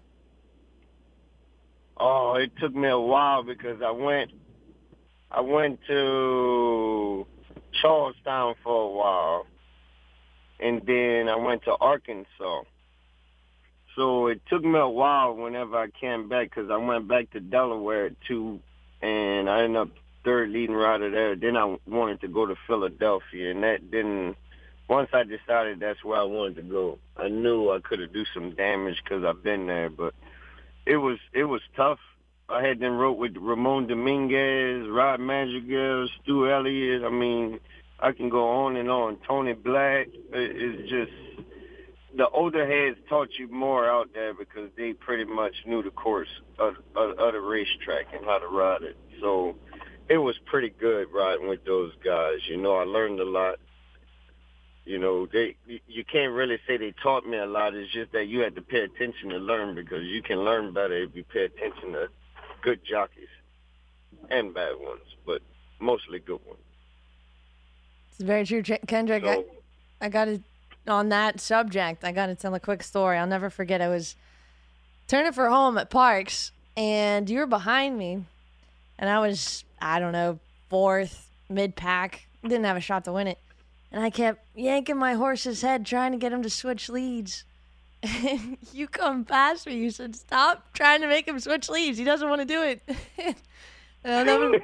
Oh, it took me a while because I went, I went to Charlestown for a while, and then I went to Arkansas. So it took me a while whenever I came back because I went back to Delaware too, and I ended up third leading rider there. Then I wanted to go to Philadelphia, and that didn't. Once I decided that's where I wanted to go, I knew I could have do some damage because I've been there, but it was it was tough. I had then wrote with Ramon Dominguez, Rod Madrigal, Stu Elliott. I mean, I can go on and on. Tony Black. It's just the older heads taught you more out there because they pretty much knew the course of, of, of the racetrack and how to ride it. So it was pretty good riding with those guys. You know, I learned a lot. You know, they you can't really say they taught me a lot. It's just that you had to pay attention to learn because you can learn better if you pay attention to good jockeys and bad ones, but mostly good ones. It's very true, Kendrick. So, I, I got to, on that subject, I got to tell a quick story. I'll never forget. I was turning for home at Parks, and you were behind me, and I was, I don't know, fourth, mid-pack. Didn't have a shot to win it. And I kept yanking my horse's head, trying to get him to switch leads. And you come past me. You said, stop trying to make him switch leads. He doesn't want to do it. And I'll never,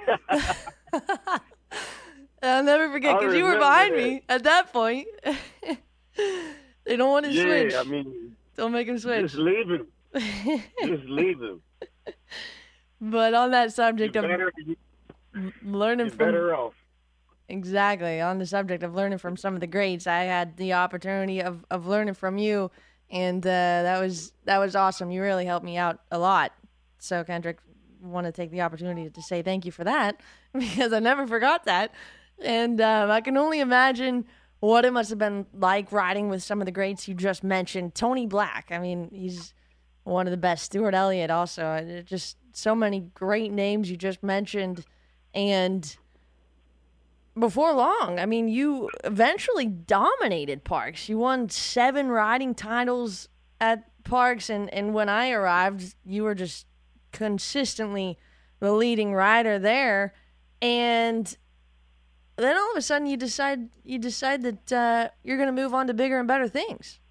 I'll never forget, because you were behind that. me at that point. They don't want to yeah, switch. I mean, don't make him switch. Just leave him. Just leave him. But on that subject you're of better, learning you're from... better off. Exactly. On the subject of learning from some of the greats, I had the opportunity of, of learning from you, and uh, that was that was awesome. You really helped me out a lot. So, Kendrick, want to take the opportunity to say thank you for that, because I never forgot that. And um, I can only imagine what it must have been like riding with some of the greats you just mentioned. Tony Black, I mean, he's one of the best. Stuart Elliott also. Just so many great names you just mentioned. And before long, I mean, you eventually dominated Parks. You won seven riding titles at Parks, and, and when I arrived, you were just consistently the leading rider there. And then all of a sudden, you decide you decide that uh, you're going to move on to bigger and better things.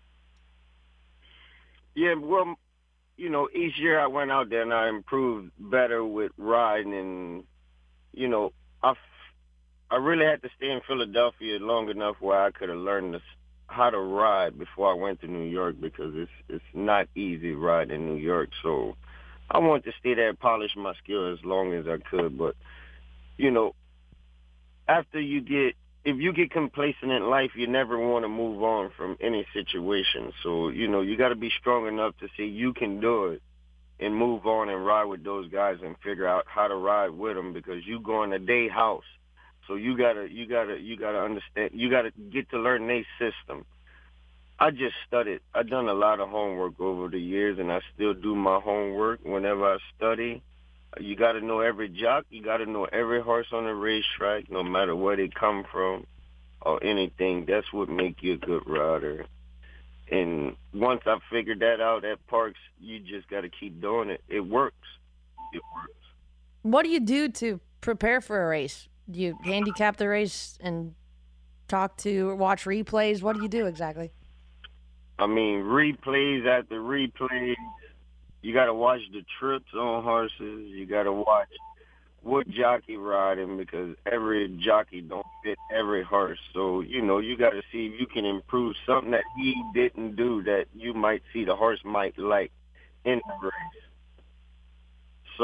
Yeah, well, you know, each year I went out there and I improved better with riding, and you know, I. I really had to stay in Philadelphia long enough where I could have learned this, how to ride before I went to New York, because it's it's not easy riding in New York. So I wanted to stay there and polish my skill as long as I could. But, you know, after you get, if you get complacent in life, you never want to move on from any situation. So, you know, you got to be strong enough to say you can do it and move on and ride with those guys and figure out how to ride with them, because you going to their house. So you gotta, you gotta, you gotta understand. You gotta get to learn their system. I just studied. I've done a lot of homework over the years, and I still do my homework whenever I study. You gotta know every jock. You gotta know every horse on the racetrack, no matter where they come from or anything. That's what makes you a good rider. And once I figured that out at Parks, you just gotta keep doing it. It works. It works. What do you do to prepare for a race? Do you handicap the race and talk to or watch replays? What do you do exactly? I mean, replays after replays. You got to watch the trips on horses. You got to watch what jockey riding, because every jockey don't fit every horse. So, you know, you got to see if you can improve something that he didn't do that you might see the horse might like in the race.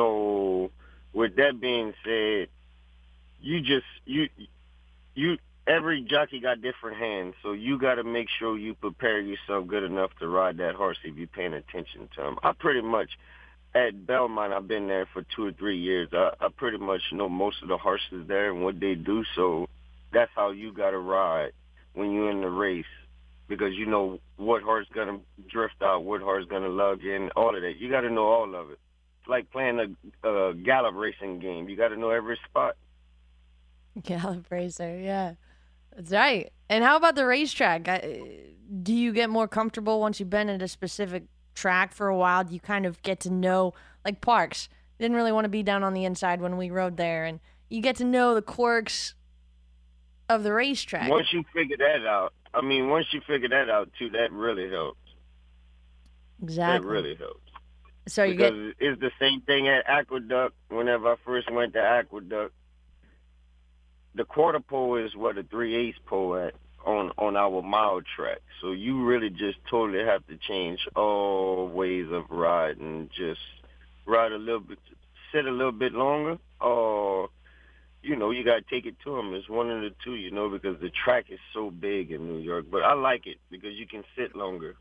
So, with that being said, You just, you, you, every jockey got different hands, so you got to make sure you prepare yourself good enough to ride that horse if you're paying attention to him. I pretty much, at Belmont, I've been there for two or three years. I, I pretty much know most of the horses there and what they do, so that's how you got to ride when you're in the race, because you know what horse is going to drift out, what horse is going to lug you, and all of that. You got to know all of it. It's like playing a, a gallop racing game. You got to know every spot. Gallop racer, yeah. That's right. And how about the racetrack? Do you get more comfortable once you've been at a specific track for a while? Do you kind of get to know, like Parks, didn't really want to be down on the inside when we rode there, and you get to know the quirks of the racetrack. Once you figure that out, I mean, once you figure that out, too, that really helps. Exactly. That really helps. So you because get... it's the same thing at Aqueduct. Whenever I first went to Aqueduct, the quarter pole is what a three-eighths pole at on, on our mile track. So you really just totally have to change all ways of riding. Just ride a little bit, sit a little bit longer, or, you know, you got to take it to them. It's one of the two, you know, because the track is so big in New York. But I like it because you can sit longer.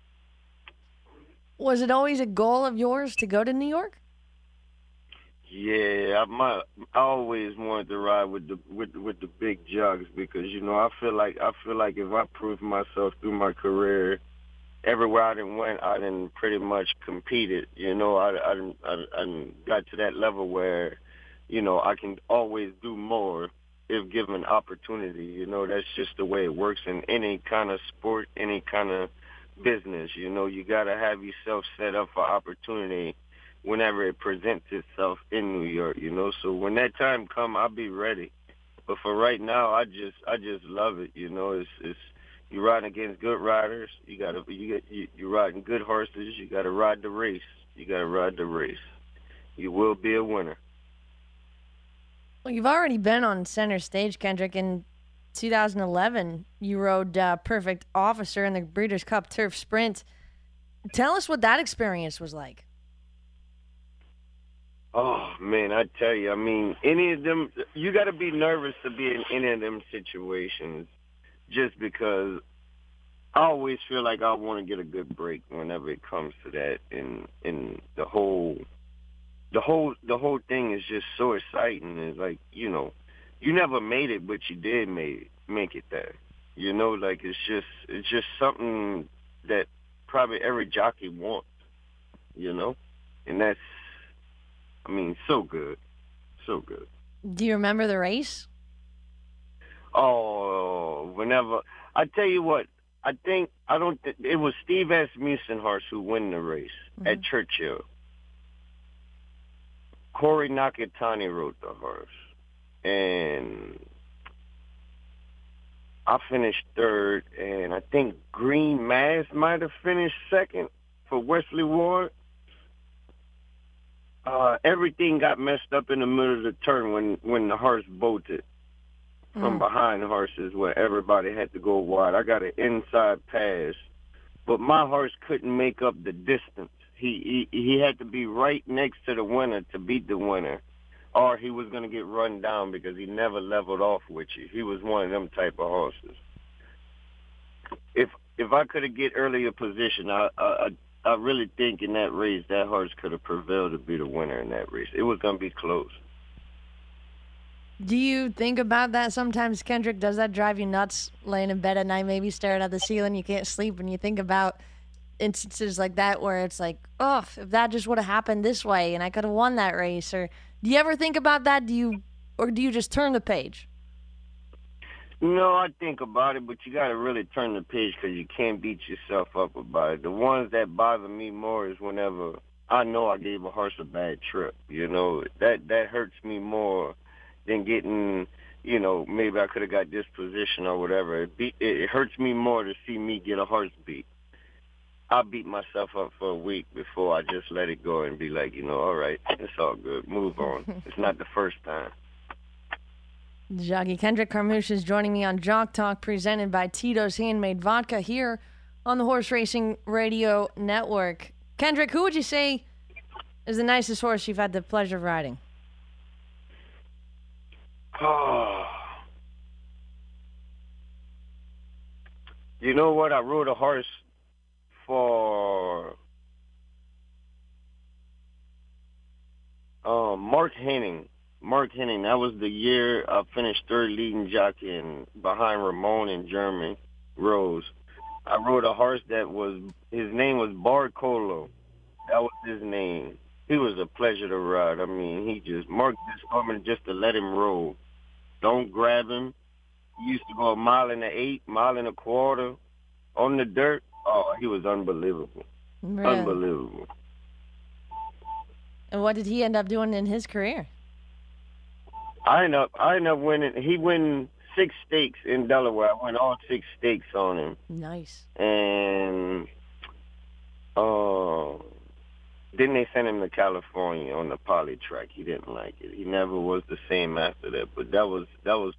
Was it always a goal of yours to go to New York? Yeah, I, my, I always wanted to ride with the with with the big jugs because you know I feel like I feel like if I prove myself through my career, everywhere I done went, I done pretty much competed. You know, I I, done, I, I done got to that level where, you know, I can always do more if given opportunity. You know, that's just the way it works in any kind of sport, any kind of business. You know, you got to have yourself set up for opportunity whenever it presents itself in New York, you know. So when that time come, I'll be ready. But for right now, I just I just love it, you know. It's it's you're riding against good riders. You gotta you get you, you're riding good horses. You gotta ride the race. You gotta ride the race. You will be a winner. Well, you've already been on center stage, Kendrick. In two thousand eleven, you rode uh, Perfect Officer in the Breeders' Cup Turf Sprint. Tell us what that experience was like. Oh, man, I tell you, I mean, any of them, you got to be nervous to be in any of them situations just because I always feel like I want to get a good break whenever it comes to that. And, and the whole, the whole, the whole thing is just so exciting. It's like, you know, you never made it, but you did make, make it there. You know, like it's just, it's just something that probably every jockey wants, you know, and that's, I mean, so good. So good. Do you remember the race? Oh, whenever. I tell you what, I think, I don't, th- it was Steve Asmussen-Horst who won the race mm-hmm. at Churchill. Corey Nakatani rode the horse. And I finished third, and I think Green Mass might have finished second for Wesley Ward. Uh, everything got messed up in the middle of the turn when, when the horse bolted from mm. behind the horses where everybody had to go wide. I got an inside pass, but my horse couldn't make up the distance. He, he, he had to be right next to the winner to beat the winner, or he was going to get run down because he never leveled off with you. He was one of them type of horses. If if I could have get earlier position, I, I I really think in that race, that horse could have prevailed to be the winner in that race. It was going to be close. Do you think about that sometimes, Kendrick? Does that drive you nuts, laying in bed at night, maybe staring at the ceiling, you can't sleep, and you think about instances like that where it's like, oh, if that just would have happened this way and I could have won that race? Or do you ever think about that? Do you, or do you just turn the page? No, I think about it, but you got to really turn the page because you can't beat yourself up about it. The ones that bother me more is whenever I know I gave a horse a bad trip. You know, that that hurts me more than getting, you know, maybe I could have got this position or whatever. It, be, it, it hurts me more to see me get a horse beat. I beat myself up for a week before I just let it go and be like, you know, all right, it's all good. Move on. It's not the first time. Jockey Kendrick Carmouche is joining me on Jock Talk, presented by Tito's Handmade Vodka here on the Horse Racing Radio Network. Kendrick, who would you say is the nicest horse you've had the pleasure of riding? Oh, You know what? I rode a horse for um, Mark Henning. Mark Henning. That was the year I finished third leading jockey in, behind Ramon and Jeremy Rose. I rode a horse that was, his name was Barcolo. That was his name. He was a pleasure to ride. I mean, he just, Mark just told me just to let him roll. Don't grab him. He used to go a mile and an eight, mile and a quarter on the dirt. Oh, he was unbelievable. Really? Unbelievable. And what did he end up doing in his career? I end up, I end up winning. He won six stakes in Delaware. I won all six stakes on him. Nice. And uh, then they sent him to California on the poly track. He didn't like it. He never was the same after that. But that was that was.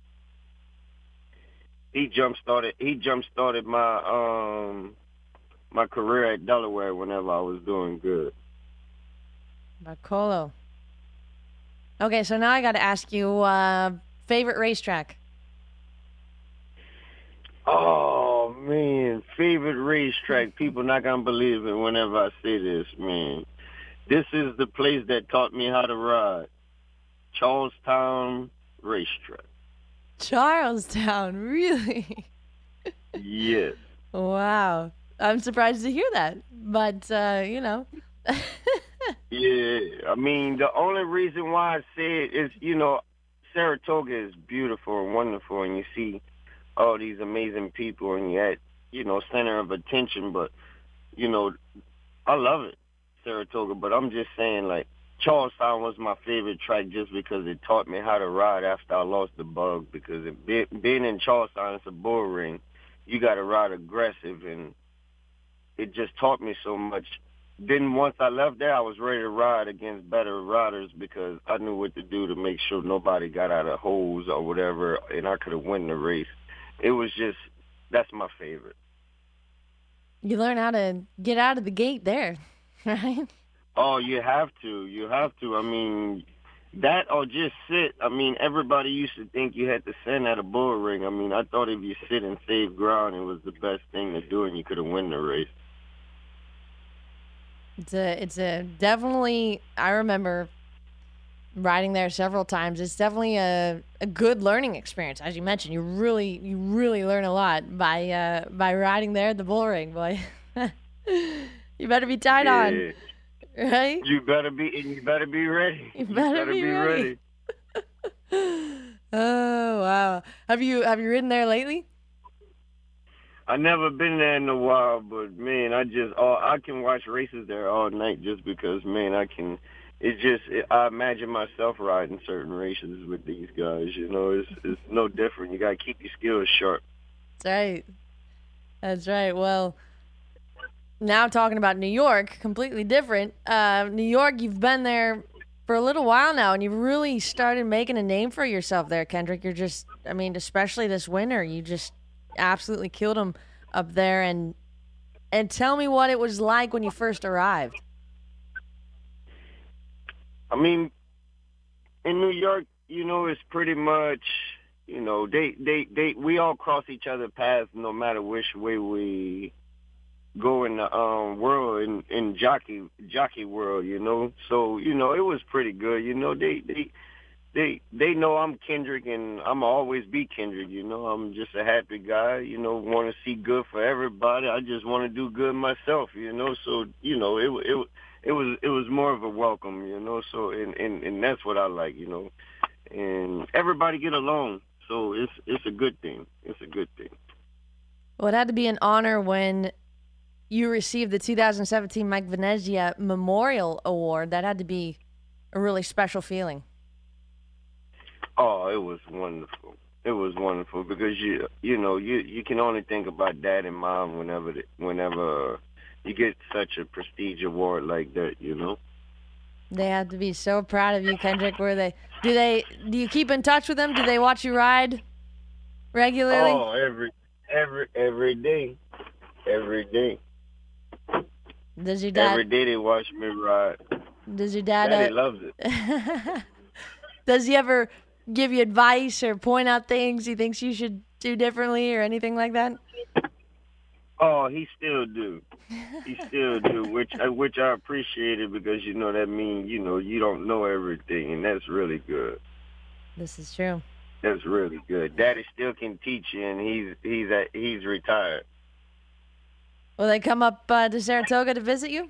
He jump started. He jump started my um my career at Delaware whenever I was doing good. Barcolo. Okay, so now I got to ask you, uh, favorite racetrack? Oh, man, favorite racetrack. People not going to believe it whenever I say this, man. This is the place that taught me how to ride. Charlestown Racetrack. Charlestown, really? Yes. Wow. I'm surprised to hear that, but, uh, you know. Yeah, I mean, the only reason why I say it is, you know, Saratoga is beautiful and wonderful, and you see all these amazing people, and you're at, you know, center of attention, but, you know, I love it, Saratoga, but I'm just saying, like, Charlestown was my favorite track just because it taught me how to ride after I lost the bug, because it, be, being in Charlestown, it's a bull ring, you got to ride aggressive, and it just taught me so much. Then once I left there, I was ready to ride against better riders because I knew what to do to make sure nobody got out of holes or whatever, and I could have won the race. It was just, that's my favorite. You learn how to get out of the gate there, right? Oh, you have to. You have to. I mean, that or just sit. I mean, everybody used to think you had to stand at a bull ring. I mean, I thought if you sit and save ground, it was the best thing to do, and you could have won the race. It's a, it's a definitely, I remember riding there several times. It's definitely a, a good learning experience. As you mentioned, you really, you really learn a lot by, uh, by riding there at the bull ring, boy. You better be tied yeah. on, right? You better be, and you better be ready. You better, you better be, be ready. ready. Oh, wow. Have you, have you ridden there lately? I never been there in a while, but man, I just oh, I can watch races there all night just because, man, I can. It's just it, I imagine myself riding certain races with these guys. You know, it's it's no different. You gotta keep your skills sharp. That's right. That's right. Well, now talking about New York, completely different. Uh, New York, you've been there for a little while now, and you've really started making a name for yourself there, Kendrick. You're just, I mean, especially this winter, you just absolutely killed him up there. And and tell me what it was like when you first arrived. I mean, in New York, you know, it's pretty much, you know, they they they we all cross each other paths no matter which way we go in the um world, in in jockey jockey world, you know. So you know, it was pretty good. You know, they they. They they know I'm Kendrick, and I'm always be Kendrick, you know. I'm just a happy guy, you know, want to see good for everybody. I just want to do good myself, you know. So, you know, it it it was it was more of a welcome, you know. So, and, and, and that's what I like, you know. And everybody get along, so it's it's a good thing. It's a good thing. Well, it had to be an honor when you received the two thousand seventeen Mike Venezia Memorial Award. That had to be a really special feeling. Oh, it was wonderful. It was wonderful because you you know you you can only think about dad and mom whenever the, whenever you get such a prestige award like that, you know. They have to be so proud of you, Kendrick. Were they? Do they? Do you keep in touch with them? Do they watch you ride regularly? Oh, every every every day, every day. Does your dad? Every day they watch me ride. Does your dad? Daddy uh, loves it. Does he ever give you advice or point out things he thinks you should do differently or anything like that? Oh, he still do. He still do, which uh, which I appreciate because, you know, that means, you know, you don't know everything, and that's really good. This is true. That's really good. Daddy still can teach you, and he's he's at, he's retired. Will they come up uh, to Saratoga to visit you?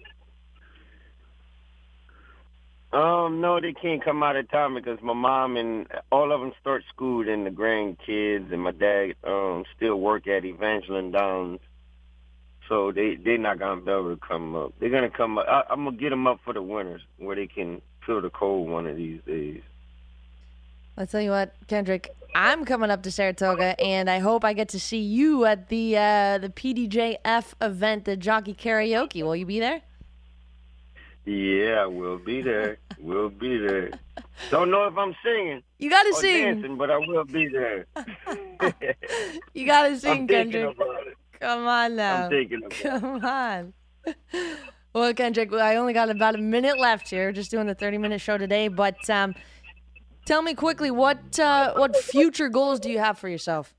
Um, no, they can't come out of town because my mom and all of them start school, and the grandkids and my dad um still work at Evangeline Downs, so they they're not gonna be able to come up. They're gonna come up. I, I'm gonna get them up for the winters where they can feel the cold one of these days. I'll tell you what, Kendrick, I'm coming up to Saratoga, and I hope I get to see you at the uh, the P D J F event, the Jockey Karaoke. Will you be there? Yeah, we'll be there. We'll be there. Don't know if I'm singing. You gotta or sing. dancing, but I will be there. You gotta sing, I'm Kendrick. about it. Come on now. I'm thinking about Come on. Well, Kendrick, I only got about a minute left here. Just doing a thirty-minute show today, but um, tell me quickly, what uh, what future goals do you have for yourself?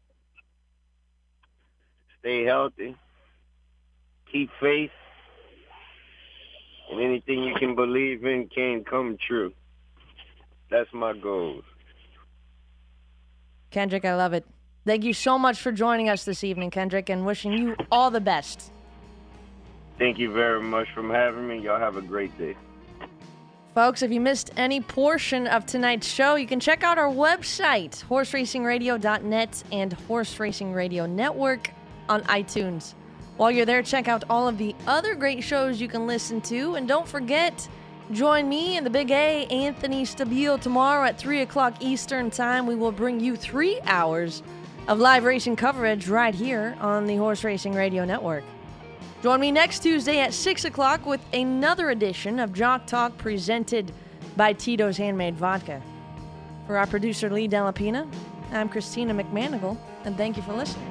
Stay healthy. Keep faith. And anything you can believe in can come true. That's my goals. Kendrick, I love it. Thank you so much for joining us this evening, Kendrick, and wishing you all the best. Thank you very much for having me. Y'all have a great day. Folks, if you missed any portion of tonight's show, you can check out our website, horse racing radio dot net and Horse Racing Radio Network on iTunes. While you're there, check out all of the other great shows you can listen to. And don't forget, join me and the Big A, Anthony Stabile, tomorrow at three o'clock Eastern Time. We will bring you three hours of live racing coverage right here on the Horse Racing Radio Network. Join me next Tuesday at six o'clock with another edition of Jock Talk presented by Tito's Handmade Vodka. For our producer, Lee Delapina, I'm Christina McManigal, and thank you for listening.